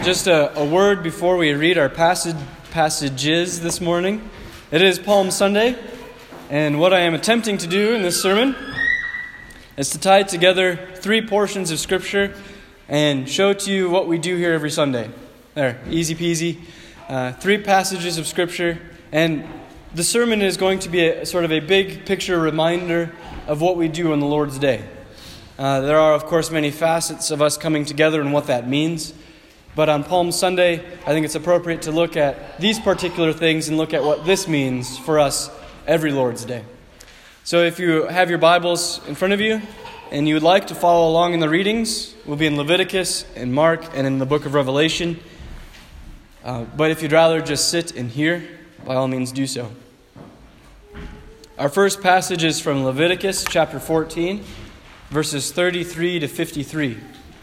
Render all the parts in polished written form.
Just a word before we read our passages this morning. It is Palm Sunday, and what I am attempting to do in this sermon is to tie together three portions of Scripture and show to you what we do here every Sunday. There, easy peasy. Three passages of Scripture, and the sermon is going to be a sort of a big picture reminder of what we do on the Lord's Day. There are, of course, many facets of us coming together and what that means. But on Palm Sunday, I think it's appropriate to look at these particular things and look at what this means for us every Lord's Day. So if you have your Bibles in front of you and you would like to follow along in the readings, we'll be in Leviticus and Mark and in the book of Revelation. But if you'd rather just sit and hear, by all means do so. Our first passage is from Leviticus chapter 14, verses 33 to 53.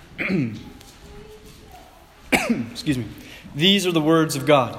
Excuse me. These are the words of God.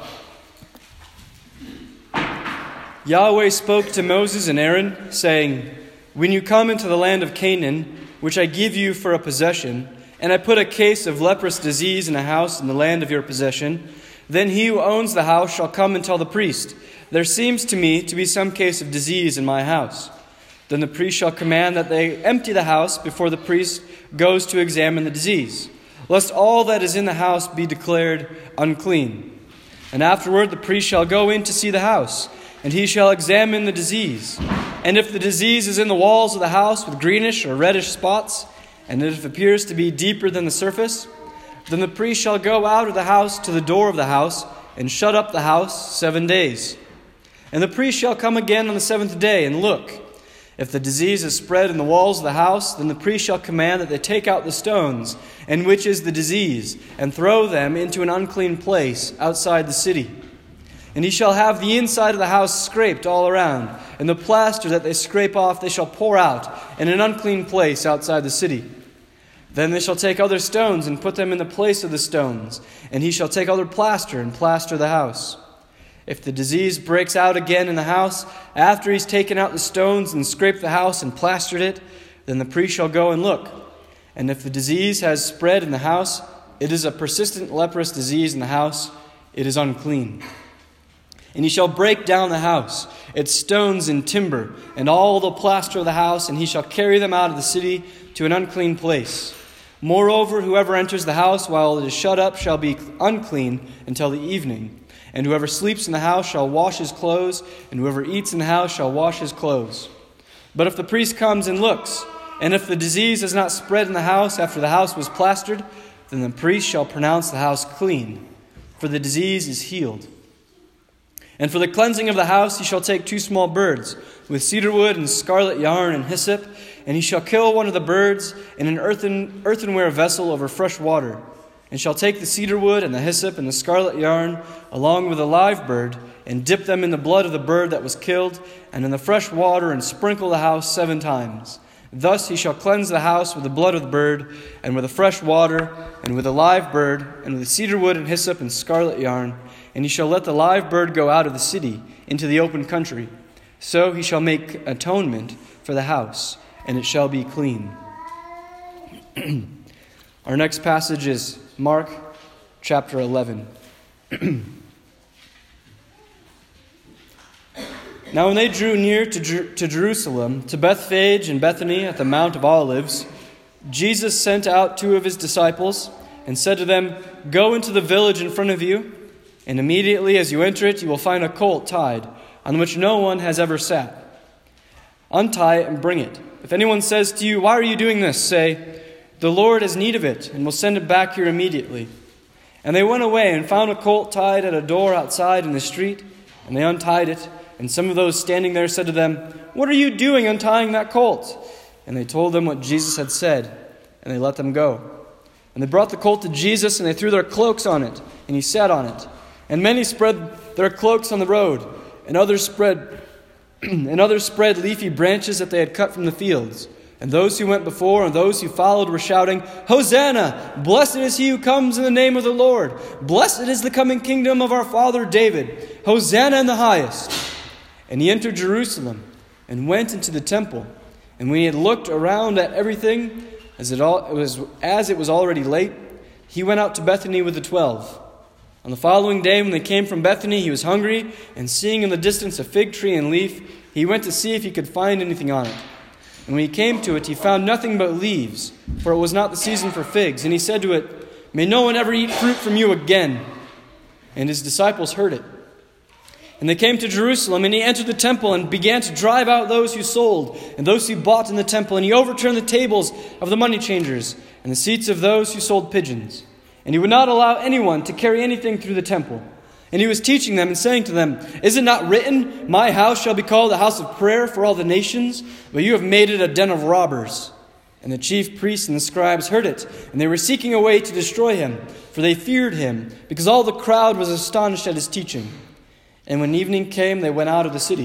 Yahweh spoke to Moses and Aaron, saying, "When you come into the land of Canaan, which I give you for a possession, and I put a case of leprous disease in a house in the land of your possession, then he who owns the house shall come and tell the priest, 'There seems to me to be some case of disease in my house.' Then the priest shall command that they empty the house before the priest goes to examine the disease, lest all that is in the house be declared unclean. And afterward the priest shall go in to see the house, and he shall examine the disease. And if the disease is in the walls of the house with greenish or reddish spots, and if it appears to be deeper than the surface, then the priest shall go out of the house to the door of the house, and shut up the house 7 days. And the priest shall come again on the seventh day, and look. If the disease is spread in the walls of the house, then the priest shall command that they take out the stones, in which is the disease, and throw them into an unclean place outside the city. And he shall have the inside of the house scraped all around, and the plaster that they scrape off they shall pour out in an unclean place outside the city. Then they shall take other stones and put them in the place of the stones, and he shall take other plaster and plaster the house. If the disease breaks out again in the house, after he's taken out the stones and scraped the house and plastered it, then the priest shall go and look. And if the disease has spread in the house, it is a persistent leprous disease in the house, it is unclean. And he shall break down the house, its stones and timber, and all the plaster of the house, and he shall carry them out of the city to an unclean place. Moreover, whoever enters the house while it is shut up shall be unclean until the evening. And whoever sleeps in the house shall wash his clothes, and whoever eats in the house shall wash his clothes. But if the priest comes and looks, and if the disease has not spread in the house after the house was plastered, then the priest shall pronounce the house clean, for the disease is healed. And for the cleansing of the house he shall take 2 small birds, with cedar wood and scarlet yarn and hyssop, and he shall kill one of the birds in an earthenware vessel over fresh water, and shall take the cedar wood and the hyssop and the scarlet yarn, along with a live bird, and dip them in the blood of the bird that was killed, and in the fresh water, and sprinkle the house 7 times. Thus he shall cleanse the house with the blood of the bird, and with the fresh water, and with the live bird, and with the cedar wood and hyssop and scarlet yarn, and he shall let the live bird go out of the city into the open country. So he shall make atonement for the house, and it shall be clean." Our next passage is Mark chapter 11. Now when they drew near to Jerusalem, to Bethphage and Bethany at the Mount of Olives, Jesus sent out 2 of his disciples and said to them, "Go into the village in front of you, and immediately as you enter it, you will find a colt tied, on which no one has ever sat. Untie it and bring it. If anyone says to you, 'Why are you doing this?' say, 'The Lord has need of it, and will send it back here immediately.'" And they went away and found a colt tied at a door outside in the street, and they untied it. And some of those standing there said to them, "What are you doing untying that colt?" And they told them what Jesus had said, and they let them go. And they brought the colt to Jesus, and they threw their cloaks on it, and he sat on it. And many spread their cloaks on the road, and others spread leafy branches that they had cut from the fields. And those who went before and those who followed were shouting, "Hosanna! Blessed is he who comes in the name of the Lord. Blessed is the coming kingdom of our father David. Hosanna in the highest." And he entered Jerusalem and went into the temple. And when he had looked around at everything, as it was already late, he went out to Bethany with the 12. On the following day, when they came from Bethany, he was hungry, and seeing in the distance a fig tree and leaf, he went to see if he could find anything on it. And when he came to it, he found nothing but leaves, for it was not the season for figs. And he said to it, "May no one ever eat fruit from you again." And his disciples heard it. And they came to Jerusalem, and he entered the temple and began to drive out those who sold and those who bought in the temple. And he overturned the tables of the money changers and the seats of those who sold pigeons. And he would not allow anyone to carry anything through the temple. And he was teaching them and saying to them, "Is it not written, 'My house shall be called a house of prayer for all the nations'? But you have made it a den of robbers." And the chief priests and the scribes heard it, and they were seeking a way to destroy him, for they feared him, because all the crowd was astonished at his teaching. And when evening came, they went out of the city.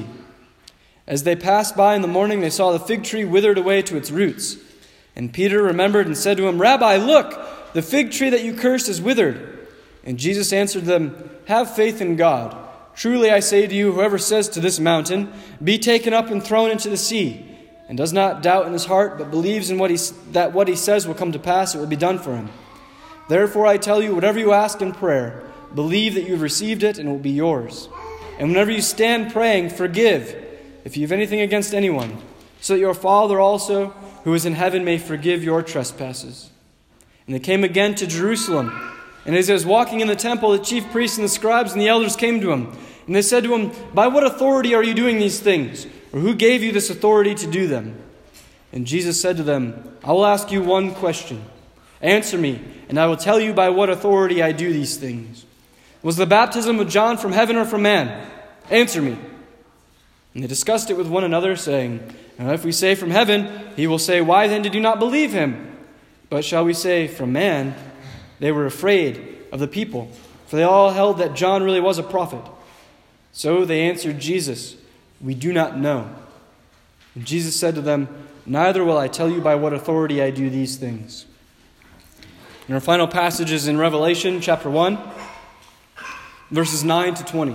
As they passed by in the morning, they saw the fig tree withered away to its roots. And Peter remembered and said to him, "Rabbi, look, the fig tree that you cursed is withered." And Jesus answered them, "Have faith in God. Truly I say to you, whoever says to this mountain, 'Be taken up and thrown into the sea,' and does not doubt in his heart, but believes in that what he says will come to pass, it will be done for him. Therefore I tell you, whatever you ask in prayer, believe that you have received it, and it will be yours. And whenever you stand praying, forgive, if you have anything against anyone, so that your Father also, who is in heaven, may forgive your trespasses." And they came again to Jerusalem. And as he was walking in the temple, the chief priests and the scribes and the elders came to him. And they said to him, "By what authority are you doing these things? Or who gave you this authority to do them?" And Jesus said to them, "I will ask you one question. Answer me, and I will tell you by what authority I do these things. Was the baptism of John from heaven or from man? Answer me." And they discussed it with one another, saying, "Now if we say from heaven, he will say, 'Why then did you not believe him?' But shall we say from man?" They were afraid of the people, for they all held that John really was a prophet. So they answered Jesus, "We do not know." And Jesus said to them, "Neither will I tell you by what authority I do these things." And our final passage is in Revelation chapter 1, verses 9 to 20.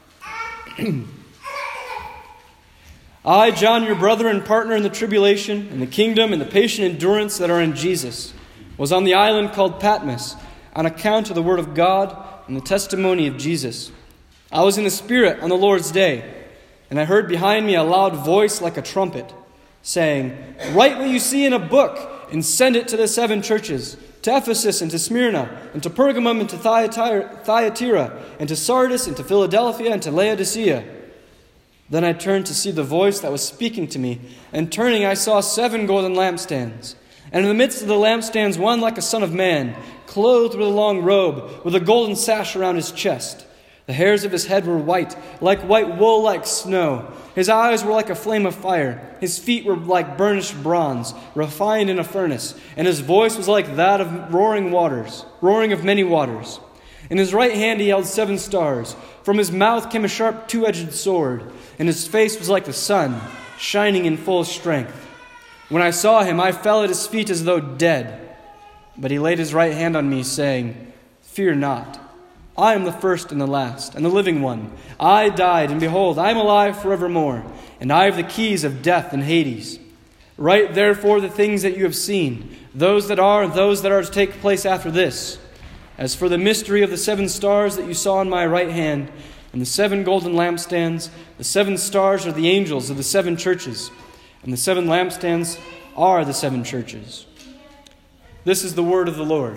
"I, John, your brother and partner in the tribulation and the kingdom and the patient endurance that are in Jesus, was on the island called Patmos on account of the word of God and the testimony of Jesus. I was in the Spirit on the Lord's day, and I heard behind me a loud voice like a trumpet, saying, 'Write what you see in a book and send it to the 7 churches, to Ephesus and to Smyrna and to Pergamum and to Thyatira and to Sardis and to Philadelphia and to Laodicea.' Then I turned to see the voice that was speaking to me, and turning I saw 7 golden lampstands. And in the midst of the lampstands one like a son of man, clothed with a long robe, with a golden sash around his chest. The hairs of his head were white, like white wool like snow. His eyes were like a flame of fire. His feet were like burnished bronze, refined in a furnace. And his voice was like that of roaring of many waters. In his right hand he held 7 stars. From his mouth came a sharp 2-edged sword. And his face was like the sun, shining in full strength. When I saw him, I fell at his feet as though dead. But he laid his right hand on me, saying, 'Fear not. I am the first and the last, and the living one. I died, and behold, I am alive forevermore, and I have the keys of death and Hades. Write therefore the things that you have seen, those that are and those that are to take place after this. As for the mystery of the 7 stars that you saw in my right hand, and the 7 golden lampstands, the 7 stars are the angels of the 7 churches, and the 7 lampstands are the 7 churches.'" This is the word of the Lord.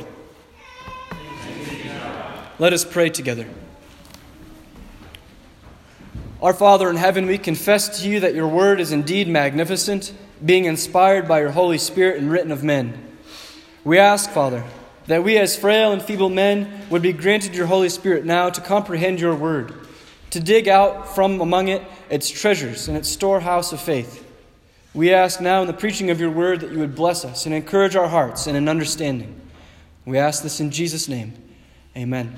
Let us pray together. Our Father in heaven, we confess to you that your word is indeed magnificent, being inspired by your Holy Spirit and written of men. We ask, Father, that we as frail and feeble men would be granted your Holy Spirit now to comprehend your word, to dig out from among it its treasures and its storehouse of faith. We ask now in the preaching of your word that you would bless us and encourage our hearts in an understanding. We ask this in Jesus' name. Amen.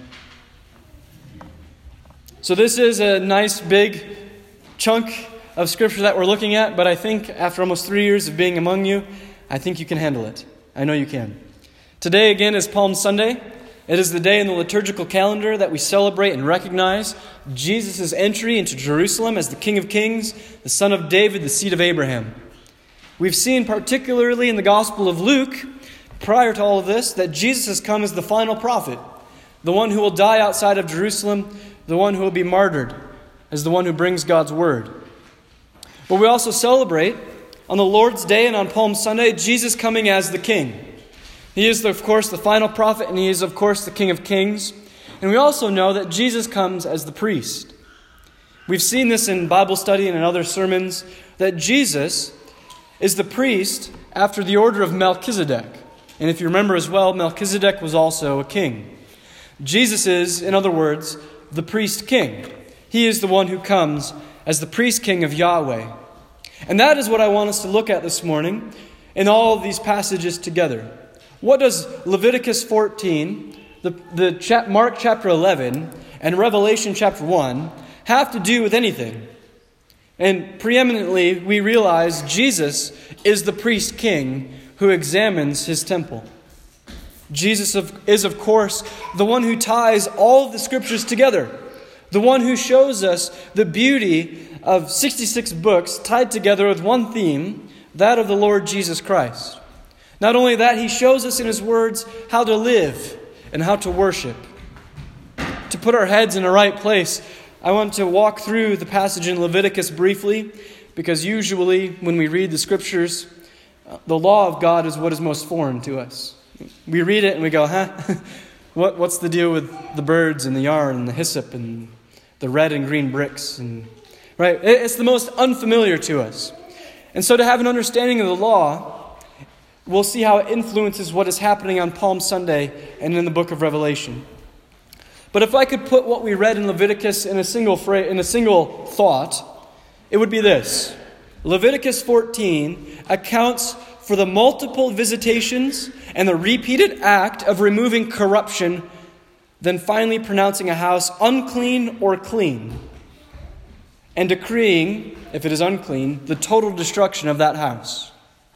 So this is a nice big chunk of scripture that we're looking at, but I think after almost 3 years of being among you, I think you can handle it. I know you can. Today again is Palm Sunday. It is the day in the liturgical calendar that we celebrate and recognize Jesus' entry into Jerusalem as the King of Kings, the Son of David, the seed of Abraham. We've seen particularly in the Gospel of Luke prior to all of this, that Jesus has come as the final prophet, the one who will die outside of Jerusalem, the one who will be martyred, as the one who brings God's word. But we also celebrate on the Lord's Day and on Palm Sunday, Jesus coming as the King. He is, of course, the final prophet, and he is, of course, the King of Kings. And we also know that Jesus comes as the priest. We've seen this in Bible study and in other sermons, that Jesus is the priest after the order of Melchizedek. And if you remember as well, Melchizedek was also a king. Jesus is, in other words, the priest king. He is the one who comes as the priest king of Yahweh. And that is what I want us to look at this morning in all of these passages together. What does Leviticus 14, Mark chapter 11, and Revelation chapter 1 have to do with anything? And preeminently, we realize Jesus is the priest king who examines his temple. Jesus is, of course, the one who ties all of the scriptures together, the one who shows us the beauty of 66 books tied together with one theme, that of the Lord Jesus Christ. Not only that, he shows us in his words how to live and how to worship. To put our heads in the right place, I want to walk through the passage in Leviticus briefly, because usually when we read the scriptures, the law of God is what is most foreign to us. We read it and we go, what's the deal with the birds and the yarn and the hyssop and the red and green bricks? Right? It's the most unfamiliar to us. And so to have an understanding of the law, we'll see how it influences what is happening on Palm Sunday and in the book of Revelation. But if I could put what we read in Leviticus in a single thought, it would be this. Leviticus 14 accounts for the multiple visitations and the repeated act of removing corruption, then finally pronouncing a house unclean or clean, and decreeing, if it is unclean, the total destruction of that house.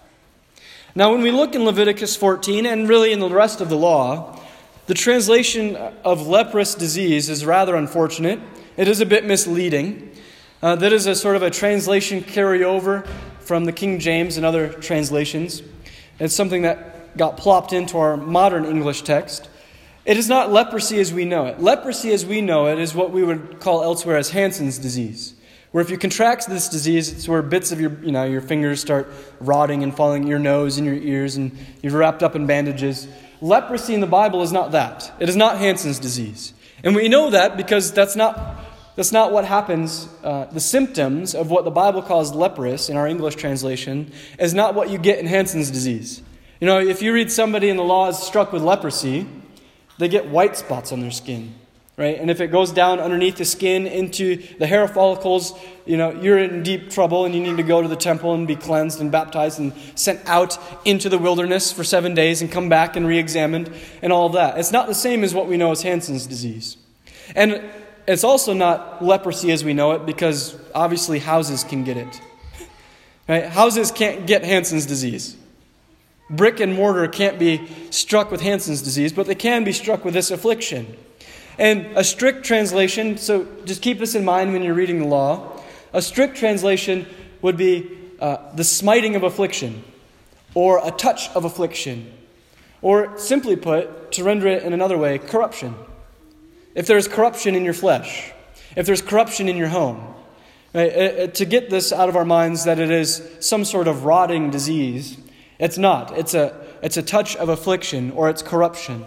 Now, when we look in Leviticus 14, and really in the rest of the law, the translation of leprous disease is rather unfortunate. It is a bit misleading. That is a sort of a translation carryover from the King James and other translations. It's something that got plopped into our modern English text. It is not leprosy as we know it. Leprosy as we know it is what we would call elsewhere as Hansen's disease, where if you contract this disease, it's where bits of your fingers start rotting and falling in your nose and your ears, and you're wrapped up in bandages. Leprosy in the Bible is not that. It is not Hansen's disease. And we know that because that's not what happens. The symptoms of what the Bible calls leprous in our English translation is not what you get in Hansen's disease. If you read somebody in the law is struck with leprosy, they get white spots on their skin. Right? And if it goes down underneath the skin into the hair follicles, you're in deep trouble and you need to go to the temple and be cleansed and baptized and sent out into the wilderness for 7 days and come back and re-examined and all of that. It's not the same as what we know as Hansen's disease. And it's also not leprosy as we know it because obviously houses can get it. Right? Houses can't get Hansen's disease. Brick and mortar can't be struck with Hansen's disease, but they can be struck with this affliction. And a strict translation, so just keep this in mind when you're reading the law, a strict translation would be the smiting of affliction, or a touch of affliction, or simply put, to render it in another way, corruption. If there's corruption in your flesh, if there's corruption in your home, right, to get this out of our minds that it is some sort of rotting disease, it's not. It's a touch of affliction, or it's corruption.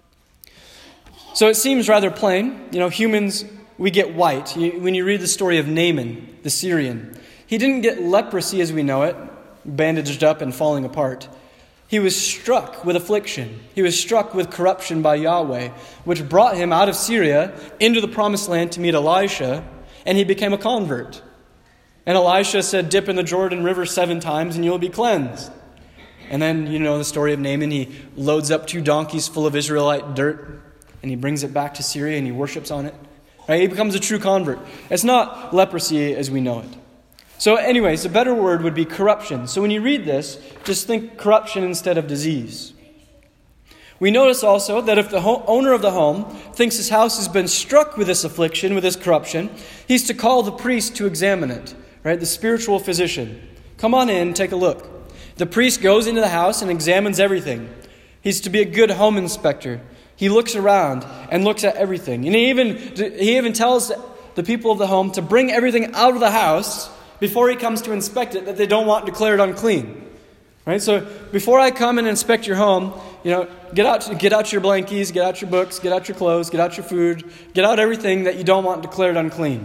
So it seems rather plain. Humans, we get white. When you read the story of Naaman, the Syrian, he didn't get leprosy as we know it, bandaged up and falling apart. He was struck with affliction. He was struck with corruption by Yahweh, which brought him out of Syria into the promised land to meet Elisha, and he became a convert. And Elisha said, dip in the Jordan River 7 times and you'll be cleansed. And then, the story of Naaman. He loads up 2 donkeys full of Israelite dirt, and he brings it back to Syria and he worships on it. Right? He becomes a true convert. It's not leprosy as we know it. So anyways, a better word would be corruption. So when you read this, just think corruption instead of disease. We notice also that if the owner of the home thinks his house has been struck with this affliction, with this corruption, he's to call the priest to examine it. Right? The spiritual physician. Come on in, take a look. The priest goes into the house and examines everything. He's to be a good home inspector. He looks around and looks at everything. And he even tells the people of the home to bring everything out of the house before he comes to inspect it that they don't want declared unclean. Right? So before I come and inspect your home, get out your blankies, get out your books, get out your clothes, get out your food, get out everything that you don't want declared unclean.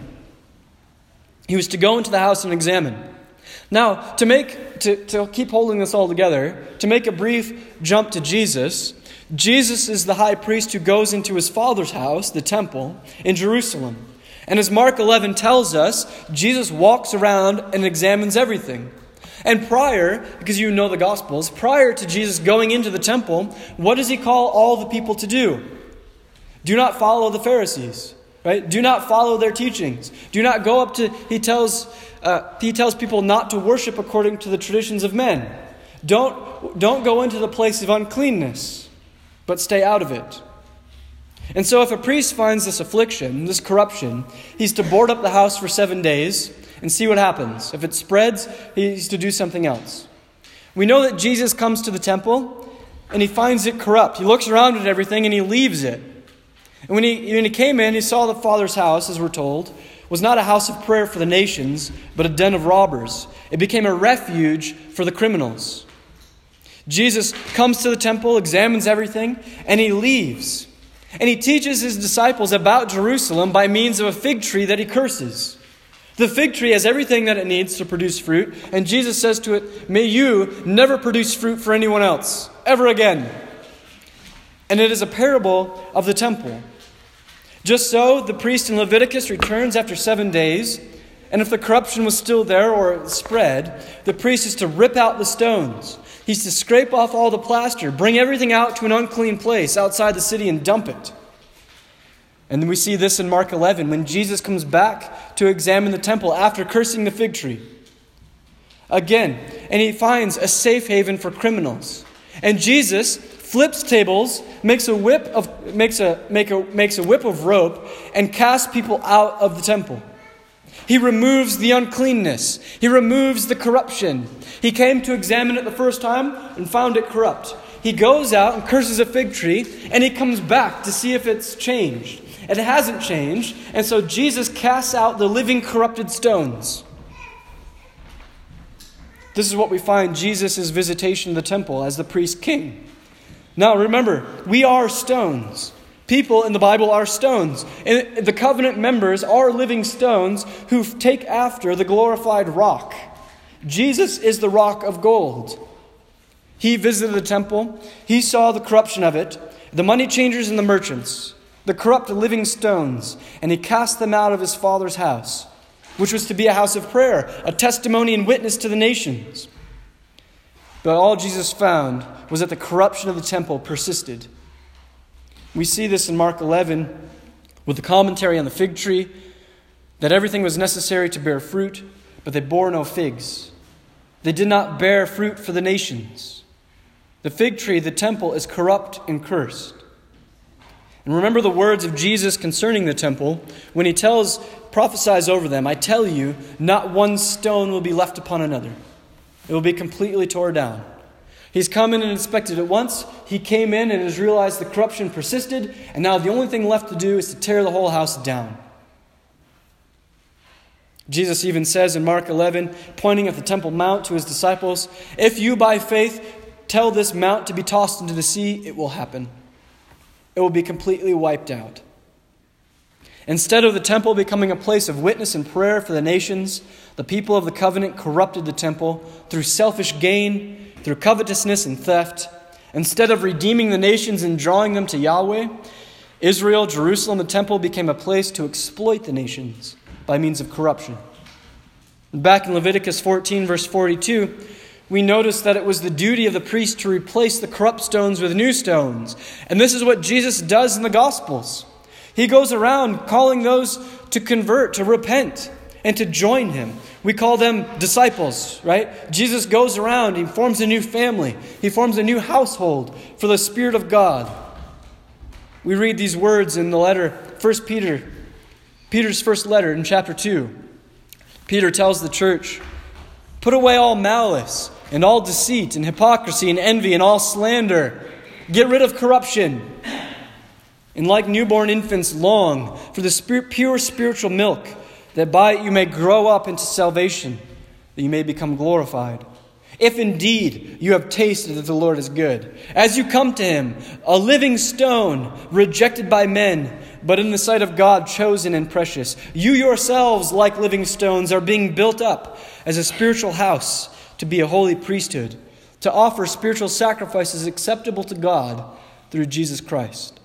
He was to go into the house and examine. Now, to keep holding this all together, to make a brief jump to Jesus, Jesus is the high priest who goes into his Father's house, the temple, in Jerusalem. And as Mark 11 tells us, Jesus walks around and examines everything. And prior, because you know the Gospels, prior to Jesus going into the temple, what does he call all the people to do? Do not follow the Pharisees. Right? Do not follow their teachings. Do not go up to, he tells people not to worship according to the traditions of men. Don't go into the place of uncleanness, but stay out of it. And so if a priest finds this affliction, this corruption, he's to board up the house for 7 days and see what happens. If it spreads, he's to do something else. We know that Jesus comes to the temple and he finds it corrupt. He looks around at everything and he leaves it. And when he came in, he saw the Father's house, as we're told, was not a house of prayer for the nations, but a den of robbers. It became a refuge for the criminals. Jesus comes to the temple, examines everything, and he leaves. And he teaches his disciples about Jerusalem by means of a fig tree that he curses. The fig tree has everything that it needs to produce fruit, and Jesus says to it, "May you never produce fruit for anyone else, ever again." And it is a parable of the temple. Just so, the priest in Leviticus returns after 7 days, and if the corruption was still there or it spread, the priest is to rip out the stones. He's to scrape off all the plaster, bring everything out to an unclean place outside the city and dump it. And then we see this in Mark 11 when Jesus comes back to examine the temple after cursing the fig tree. Again, and he finds a safe haven for criminals. And Jesus flips tables, makes a whip of rope, and casts people out of the temple. He removes the uncleanness. He removes the corruption. He came to examine it the first time and found it corrupt. He goes out and curses a fig tree, and he comes back to see if it's changed. It hasn't changed, and so Jesus casts out the living corrupted stones. This is what we find Jesus' visitation of the temple as the priest king. Now remember, we are stones. People in the Bible are stones. And the covenant members are living stones who take after the glorified rock. Jesus is the rock of gold. He visited the temple. He saw the corruption of it, the money changers and the merchants, the corrupt living stones, and he cast them out of his Father's house, which was to be a house of prayer, a testimony and witness to the nations. But all Jesus found was that the corruption of the temple persisted. We see this in Mark 11 with the commentary on the fig tree, that everything was necessary to bear fruit, but they bore no figs. They did not bear fruit for the nations. The fig tree, the temple, is corrupt and cursed. And remember the words of Jesus concerning the temple when he prophesies over them, "I tell you, not one stone will be left upon another. It will be completely torn down." He's come in and inspected it once. He came in and has realized the corruption persisted, and now the only thing left to do is to tear the whole house down. Jesus even says in Mark 11, pointing at the Temple Mount to his disciples, "If you by faith tell this mount to be tossed into the sea, it will happen. It will be completely wiped out." Instead of the temple becoming a place of witness and prayer for the nations, the people of the covenant corrupted the temple through selfish gain, through covetousness and theft. Instead of redeeming the nations and drawing them to Yahweh, Israel, Jerusalem, the temple became a place to exploit the nations by means of corruption. Back in Leviticus 14, verse 42, we notice that it was the duty of the priest to replace the corrupt stones with new stones. And this is what Jesus does in the Gospels. He goes around calling those to convert, to repent, and to join him. We call them disciples, right? Jesus goes around, he forms a new family. He forms a new household for the Spirit of God. We read these words in the letter, 1 Peter, Peter's first letter in chapter 2. Peter tells the church, "Put away all malice and all deceit and hypocrisy and envy and all slander. Get rid of corruption. And like newborn infants, long for the pure spiritual milk, that by it you may grow up into salvation, that you may become glorified. If indeed you have tasted that the Lord is good. As you come to him, a living stone, rejected by men, but in the sight of God chosen and precious. You yourselves, like living stones, are being built up as a spiritual house to be a holy priesthood, to offer spiritual sacrifices acceptable to God through Jesus Christ.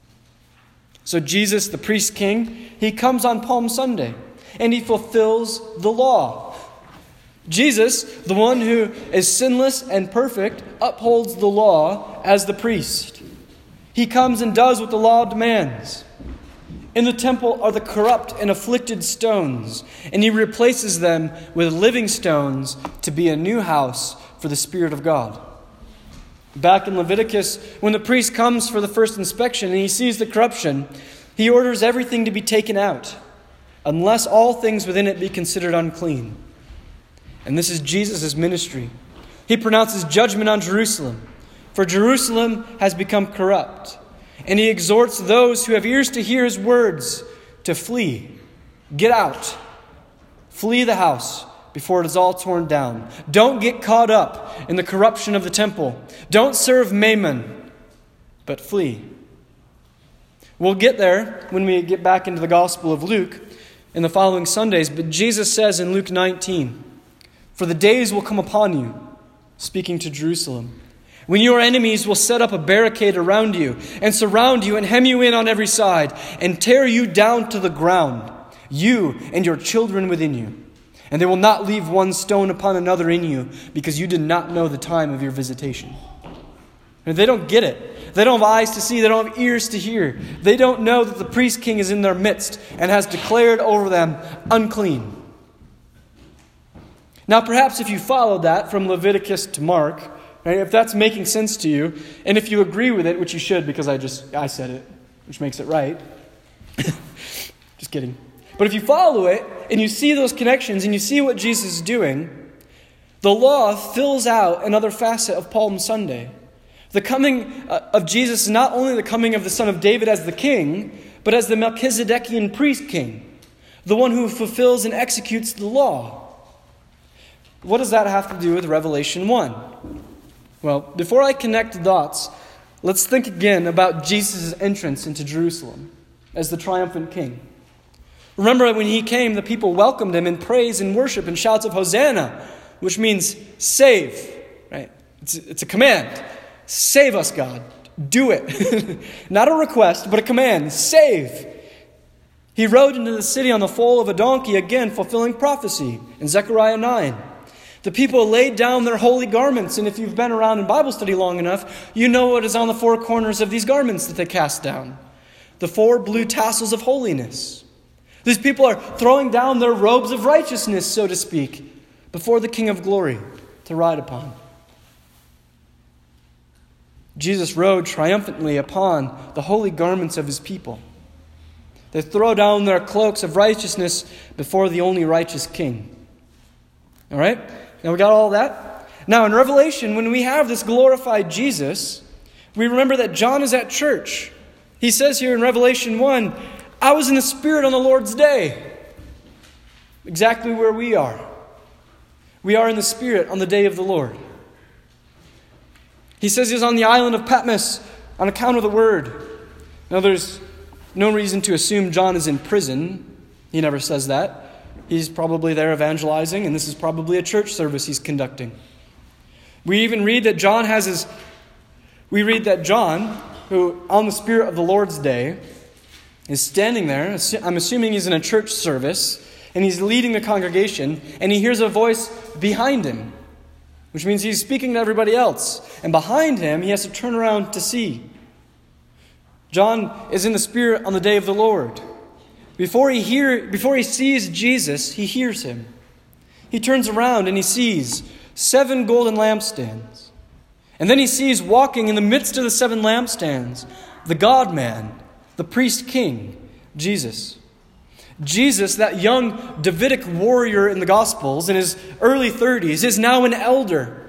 So Jesus, the priest king, he comes on Palm Sunday and he fulfills the law. Jesus, the one who is sinless and perfect, upholds the law as the priest. He comes and does what the law demands. In the temple are the corrupt and afflicted stones, and he replaces them with living stones to be a new house for the Spirit of God. Back in Leviticus, when the priest comes for the first inspection and he sees the corruption, he orders everything to be taken out, unless all things within it be considered unclean. And this is Jesus' ministry. He pronounces judgment on Jerusalem, for Jerusalem has become corrupt. And he exhorts those who have ears to hear his words to flee. Get out. Flee the house before it is all torn down. Don't get caught up in the corruption of the temple. Don't serve Mammon, but flee. We'll get there when we get back into the Gospel of Luke in the following Sundays. But Jesus says in Luke 19, "For the days will come upon you," speaking to Jerusalem, "when your enemies will set up a barricade around you and surround you and hem you in on every side and tear you down to the ground, you and your children within you. And they will not leave one stone upon another in you, because you did not know the time of your visitation." And they don't get it. They don't have eyes to see. They don't have ears to hear. They don't know that the priest king is in their midst and has declared over them unclean. Now, perhaps if you followed that from Leviticus to Mark, right, if that's making sense to you, and if you agree with it, which you should because I said it, which makes it right. Just kidding. But if you follow it and you see those connections and you see what Jesus is doing, the law fills out another facet of Palm Sunday. The coming of Jesus is not only the coming of the son of David as the king, but as the Melchizedekian priest king, the one who fulfills and executes the law. What does that have to do with Revelation 1? Well, before I connect the dots, let's think again about Jesus' entrance into Jerusalem as the triumphant king. Remember, when he came, the people welcomed him in praise and worship and shouts of Hosanna, which means save. Right? It's a command. Save us, God. Do it. Not a request, but a command. Save. He rode into the city on the foal of a donkey, again fulfilling prophecy in Zechariah 9. The people laid down their holy garments, and if you've been around in Bible study long enough, you know what is on the four corners of these garments that they cast down. The four blue tassels of holiness. These people are throwing down their robes of righteousness, so to speak, before the King of Glory to ride upon. Jesus rode triumphantly upon the holy garments of his people. They throw down their cloaks of righteousness before the only righteous King. All right? Now we got all that? Now in Revelation, when we have this glorified Jesus, we remember that John is at church. He says here in Revelation 1, "I was in the Spirit on the Lord's day." Exactly where we are. We are in the Spirit on the day of the Lord. He says he's on the island of Patmos on account of the word. Now there's no reason to assume John is in prison. He never says that. He's probably there evangelizing, and this is probably a church service he's conducting. We even read that John, who on the Spirit of the Lord's day, is standing there. I'm assuming he's in a church service, and he's leading the congregation, and he hears a voice behind him, which means he's speaking to everybody else. And behind him, he has to turn around to see. John is in the Spirit on the day of the Lord. Before he sees Jesus, he hears him. He turns around and he sees 7 golden lampstands. And then he sees walking in the midst of the 7 lampstands, the God-man, the priest king, Jesus. Jesus, that young Davidic warrior in the Gospels, in his early 30s, is now an elder,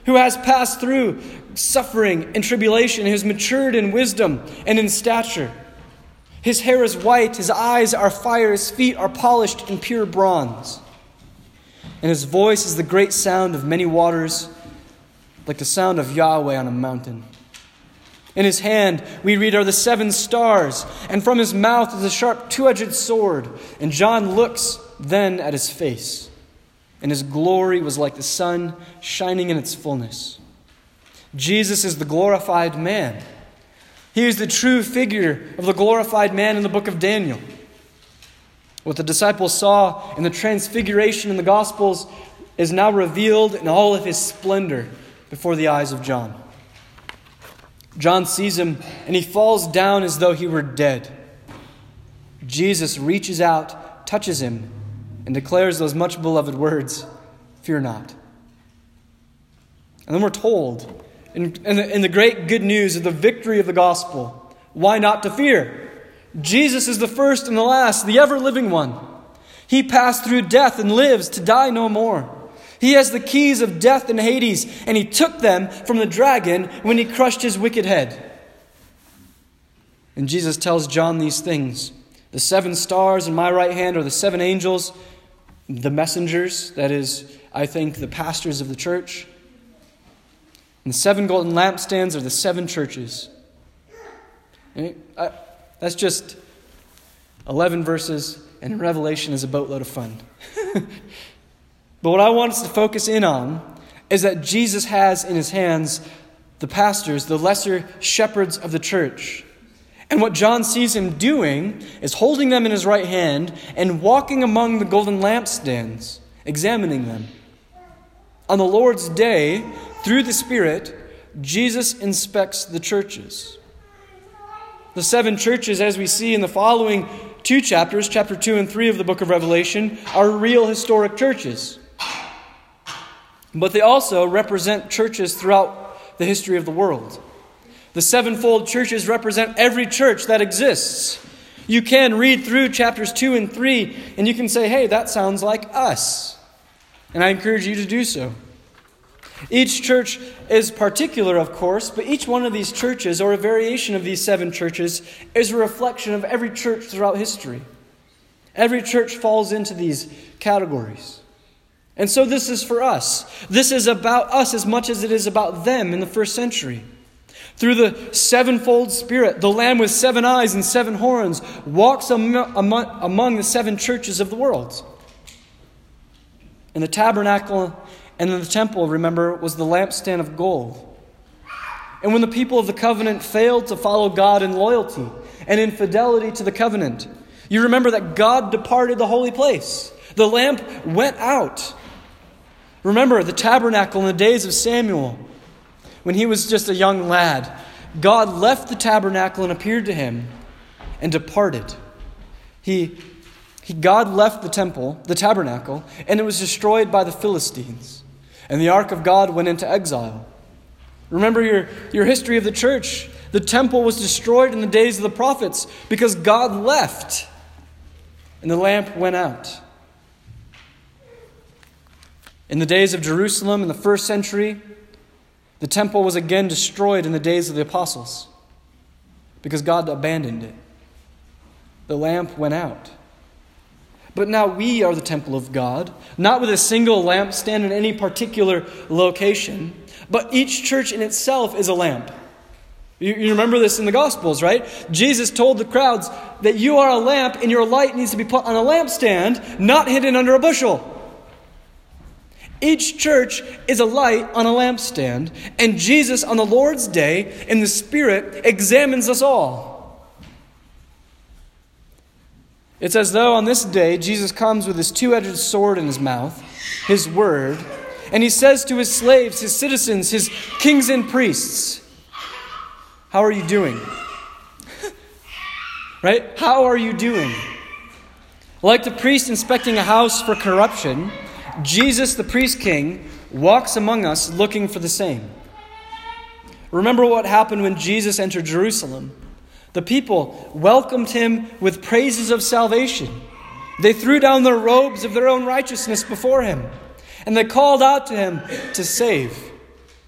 who has passed through suffering and tribulation, who has matured in wisdom and in stature. His hair is white, his eyes are fire, his feet are polished in pure bronze. And his voice is the great sound of many waters, like the sound of Yahweh on a mountain. In his hand, we read, are the 7 stars, and from his mouth is a sharp 2-edged sword. And John looks then at his face, and his glory was like the sun shining in its fullness. Jesus is the glorified man. He is the true figure of the glorified man in the book of Daniel. What the disciples saw in the transfiguration in the Gospels is now revealed in all of his splendor before the eyes of John. John sees him and he falls down as though he were dead. Jesus reaches out, touches him, and declares those much beloved words, "Fear not." And then we're told, in the great good news of the victory of the gospel, why not to fear? Jesus is the first and the last, the ever-living one. He passed through death and lives to die no more. He has the keys of death and Hades, and he took them from the dragon when he crushed his wicked head. And Jesus tells John these things. The 7 stars in my right hand are the 7 angels, the messengers, that is, I think, the pastors of the church. And the 7 golden lampstands are the 7 churches. That's just 11 verses, and Revelation is a boatload of fun. But what I want us to focus in on is that Jesus has in his hands the pastors, the lesser shepherds of the church. And what John sees him doing is holding them in his right hand and walking among the golden lampstands, examining them. On the Lord's day, through the Spirit, Jesus inspects the churches. The 7 churches, as we see in the following 2 chapters, chapter 2 and 3 of the book of Revelation, are real historic churches. But they also represent churches throughout the history of the world. The 7-fold churches represent every church that exists. You can read through chapters 2 and 3, and you can say, hey, that sounds like us. And I encourage you to do so. Each church is particular, of course, but each one of these churches, or a variation of these 7 churches, is a reflection of every church throughout history. Every church falls into these categories. And so this is for us. This is about us as much as it is about them in the first century. Through the 7-fold Spirit, the Lamb with 7 eyes and 7 horns walks among the 7 churches of the world. And the tabernacle and the temple, remember, was the lampstand of gold. And when the people of the covenant failed to follow God in loyalty and in fidelity to the covenant, you remember that God departed the holy place. The lamp went out. Remember the tabernacle in the days of Samuel, when he was just a young lad. God left the tabernacle and appeared to him and departed. God left the temple, the tabernacle, and it was destroyed by the Philistines. And the ark of God went into exile. Remember your history of the church. The temple was destroyed in the days of the prophets because God left and the lamp went out. In the days of Jerusalem in the first century, the temple was again destroyed in the days of the apostles because God abandoned it. The lamp went out. But now we are the temple of God, not with a single lampstand in any particular location, but each church in itself is a lamp. You remember this in the Gospels, right? Jesus told the crowds that you are a lamp and your light needs to be put on a lampstand, not hidden under a bushel. Each church is a light on a lampstand, and Jesus on the Lord's day in the Spirit examines us all. It's as though on this day Jesus comes with his 2-edged sword in his mouth, his word, and he says to his slaves, his citizens, his kings and priests, how are you doing? Right? How are you doing? Like the priest inspecting a house for corruption, Jesus, the priest king, walks among us looking for the same. Remember what happened when Jesus entered Jerusalem. The people welcomed him with praises of salvation. They threw down their robes of their own righteousness before him, and they called out to him to save.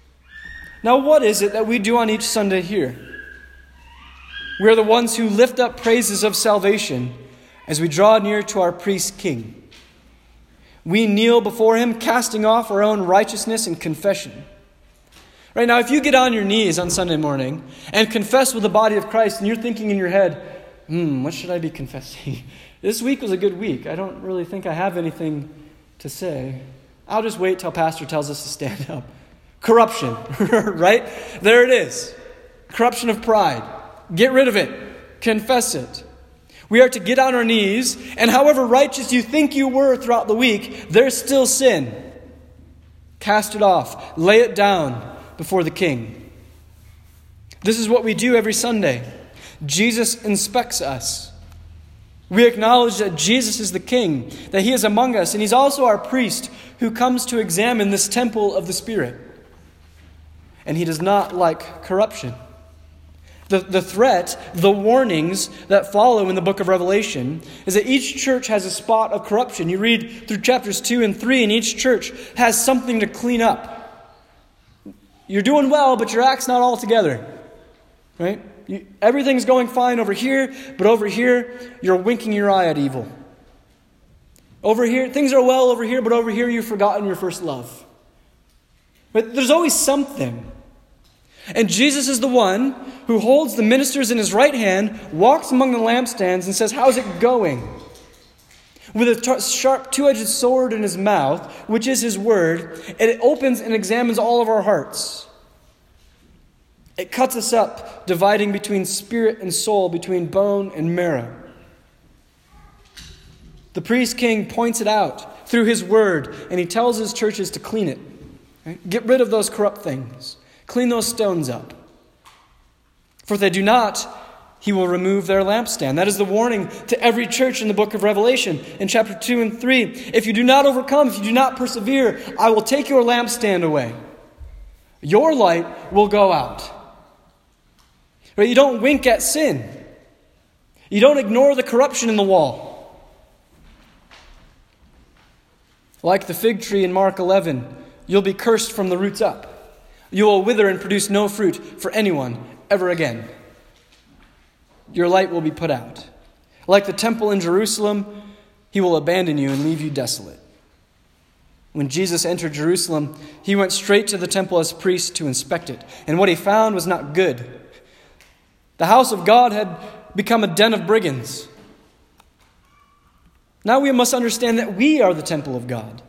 Now, what is it that we do on each Sunday here? We are the ones who lift up praises of salvation as we draw near to our priest king. We kneel before him, casting off our own righteousness and confession. Right now, if you get on your knees on Sunday morning and confess with the body of Christ, and you're thinking in your head, what should I be confessing? This week was a good week. I don't really think I have anything to say. I'll just wait till Pastor tells us to stand up. Corruption, right? There it is. Corruption of pride. Get rid of it. Confess it. We are to get on our knees, and however righteous you think you were throughout the week, there's still sin. Cast it off. Lay it down before the King. This is what we do every Sunday. Jesus inspects us. We acknowledge that Jesus is the King, that he is among us, and he's also our priest who comes to examine this temple of the Spirit. And he does not like corruption. The threat, the warnings that follow in the book of Revelation is that each church has a spot of corruption. You read through chapters 2 and 3, and each church has something to clean up. You're doing well, but your act's not all together. Right? Everything's going fine over here, but over here, you're winking your eye at evil. Over here, things are well over here, but over here, you've forgotten your first love. But there's always something. And Jesus is the one who holds the ministers in his right hand, walks among the lampstands, and says, how's it going? With a sharp two-edged sword in his mouth, which is his word, it opens and examines all of our hearts. It cuts us up, dividing between spirit and soul, between bone and marrow. The priest king points it out through his word, and he tells his churches to clean it. Right? Get rid of those corrupt things. Clean those stones up. For if they do not, he will remove their lampstand. That is the warning to every church in the book of Revelation. In chapter 2 and 3, if you do not overcome, if you do not persevere, I will take your lampstand away. Your light will go out. Right? You don't wink at sin. You don't ignore the corruption in the wall. Like the fig tree in Mark 11, you'll be cursed from the roots up. You will wither and produce no fruit for anyone ever again. Your light will be put out. Like the temple in Jerusalem, he will abandon you and leave you desolate. When Jesus entered Jerusalem, he went straight to the temple as priest to inspect it. And what he found was not good. The house of God had become a den of brigands. Now we must understand that we are the temple of God.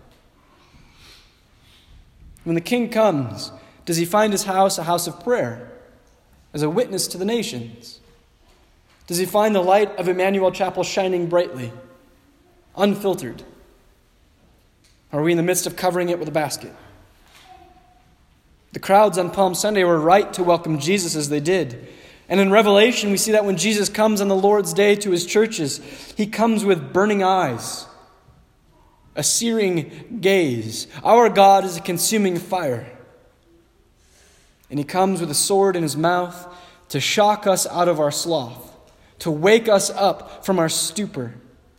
When the king comes, does he find his house a house of prayer, as a witness to the nations? Does he find the light of Emmanuel Chapel shining brightly, unfiltered? Or are we in the midst of covering it with a basket? The crowds on Palm Sunday were right to welcome Jesus as they did. And in Revelation, we see that when Jesus comes on the Lord's day to his churches, he comes with burning eyes, a searing gaze. Our God is a consuming fire. And he comes with a sword in his mouth to shock us out of our sloth, to wake us up from our stupor,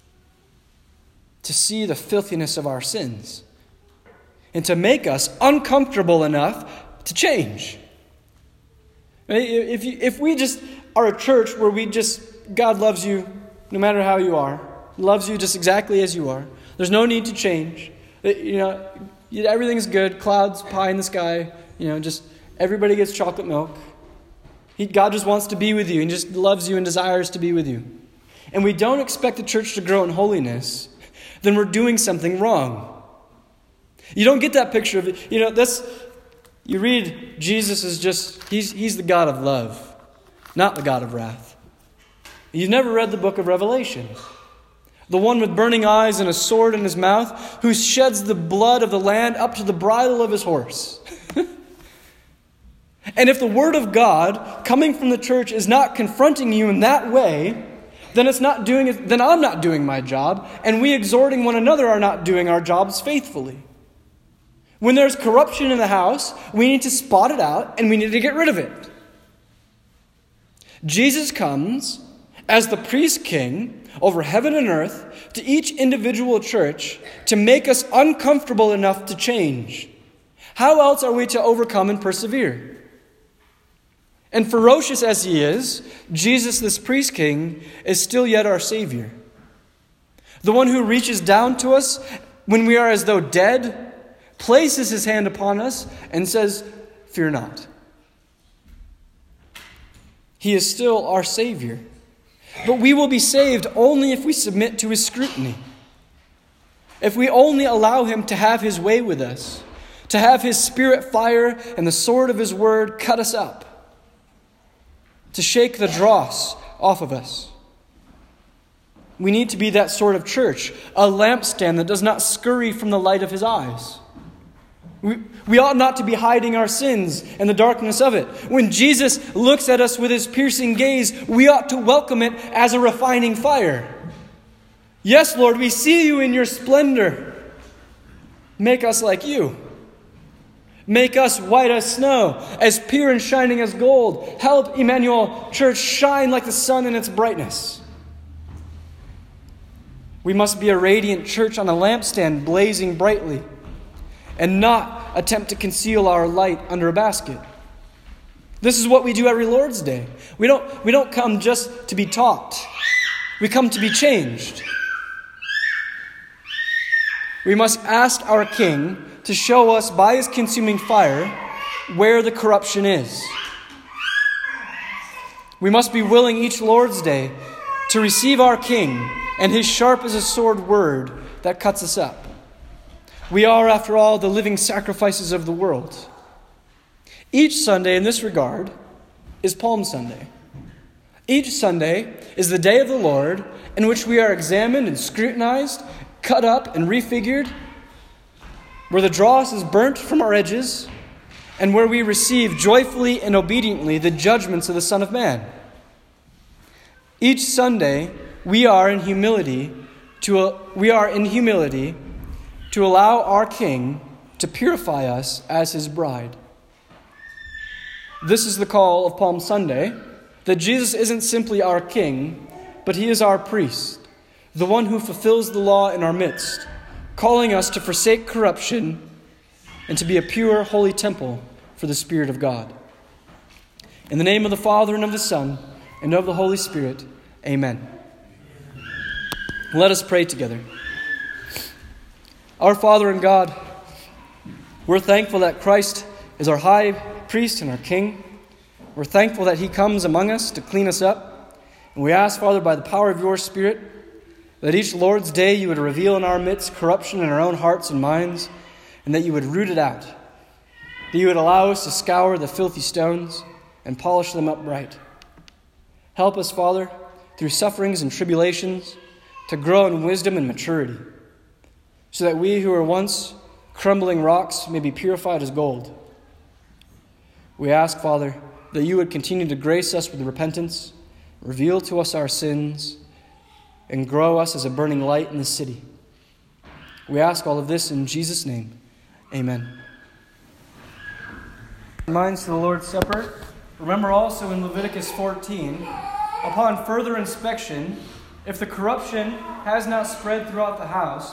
to see the filthiness of our sins, and to make us uncomfortable enough to change. If we just are a church where God loves you no matter how you are, loves you just exactly as you are, there's no need to change. Everything's good, clouds, pie in the sky, just everybody gets chocolate milk. God just wants to be with you and just loves you and desires to be with you. And we don't expect the church to grow in holiness, then we're doing something wrong. You don't get that picture of it. You read Jesus is he's the God of love, not the God of wrath. You've never read the book of Revelation. The one with burning eyes and a sword in his mouth, who sheds the blood of the land up to the bridle of his horse. And if the word of God coming from the church is not confronting you in that way, then I'm not doing my job, and we exhorting one another are not doing our jobs faithfully. When there's corruption in the house, we need to spot it out and we need to get rid of it. Jesus comes as the priest king over heaven and earth to each individual church to make us uncomfortable enough to change. How else are we to overcome and persevere? And ferocious as he is, Jesus, this priest king, is still yet our Savior. The one who reaches down to us when we are as though dead, places his hand upon us, and says, "Fear not." He is still our Savior. But we will be saved only if we submit to his scrutiny. If we only allow him to have his way with us, to have his Spirit fire and the sword of his word cut us up, to shake the dross off of us. We need to be that sort of church, a lampstand that does not scurry from the light of his eyes. We ought not to be hiding our sins and the darkness of it. When Jesus looks at us with his piercing gaze, we ought to welcome it as a refining fire. Yes, Lord, we see you in your splendor. Make us like you. Make us white as snow, as pure and shining as gold. Help Emmanuel Church shine like the sun in its brightness. We must be a radiant church on a lampstand blazing brightly, and not attempt to conceal our light under a basket. This is what we do every Lord's Day. We don't come just to be taught. We come to be changed. We must ask our King to show us by his consuming fire where the corruption is. We must be willing each Lord's Day to receive our King and his sharp as a sword word that cuts us up. We are, after all, the living sacrifices of the world. Each Sunday in this regard is Palm Sunday. Each Sunday is the day of the Lord in which we are examined and scrutinized, cut up and refigured, where the dross is burnt from our edges, and where we receive joyfully and obediently the judgments of the Son of Man. Each Sunday we are in humility to allow our King to purify us as his bride. This is the call of Palm Sunday, that Jesus isn't simply our King, but he is our priest, the one who fulfills the law in our midst, calling us to forsake corruption and to be a pure, holy temple for the Spirit of God. In the name of the Father, and of the Son, and of the Holy Spirit, amen. Let us pray together. Our Father and God, we're thankful that Christ is our high priest and our King. We're thankful that he comes among us to clean us up. And we ask, Father, by the power of your Spirit, that each Lord's Day you would reveal in our midst corruption in our own hearts and minds, and that you would root it out. That you would allow us to scour the filthy stones and polish them upright. Help us, Father, through sufferings and tribulations, to grow in wisdom and maturity, so that we who were once crumbling rocks may be purified as gold. We ask, Father, that you would continue to grace us with repentance, reveal to us our sins, and grow us as a burning light in the city. We ask all of this in Jesus' name. Amen. Minds to the Lord's Supper. Remember also in Leviticus 14, upon further inspection, if the corruption has not spread throughout the house,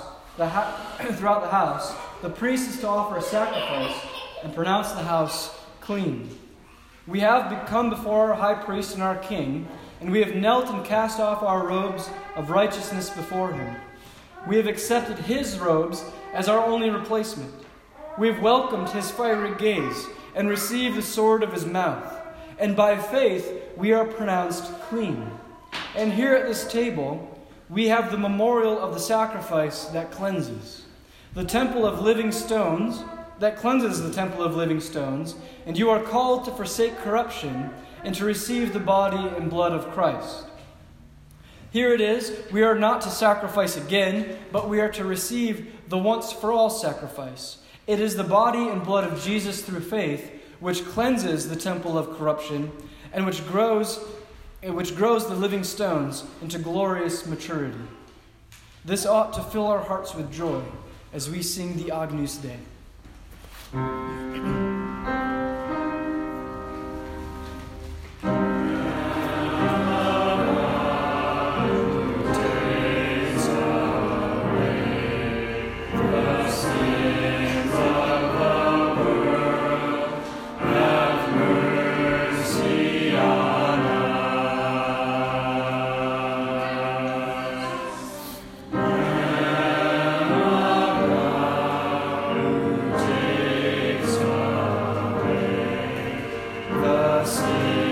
the priest is to offer a sacrifice and pronounce the house clean. We have come before our high priest and our King, and we have knelt and cast off our robes of righteousness before him. We have accepted his robes as our only replacement. We have welcomed his fiery gaze and received the sword of his mouth. And by faith we are pronounced clean. And here at this table we have the memorial of the sacrifice that cleanses. The temple of living stones that cleanses the temple of living stones, and you are called to forsake corruption and to receive the body and blood of Christ. Here it is, we are not to sacrifice again, but we are to receive the once-for-all sacrifice. It is the body and blood of Jesus through faith which cleanses the temple of corruption and which grows the living stones into glorious maturity. This ought to fill our hearts with joy as we sing the Agnus Dei. Mercy us.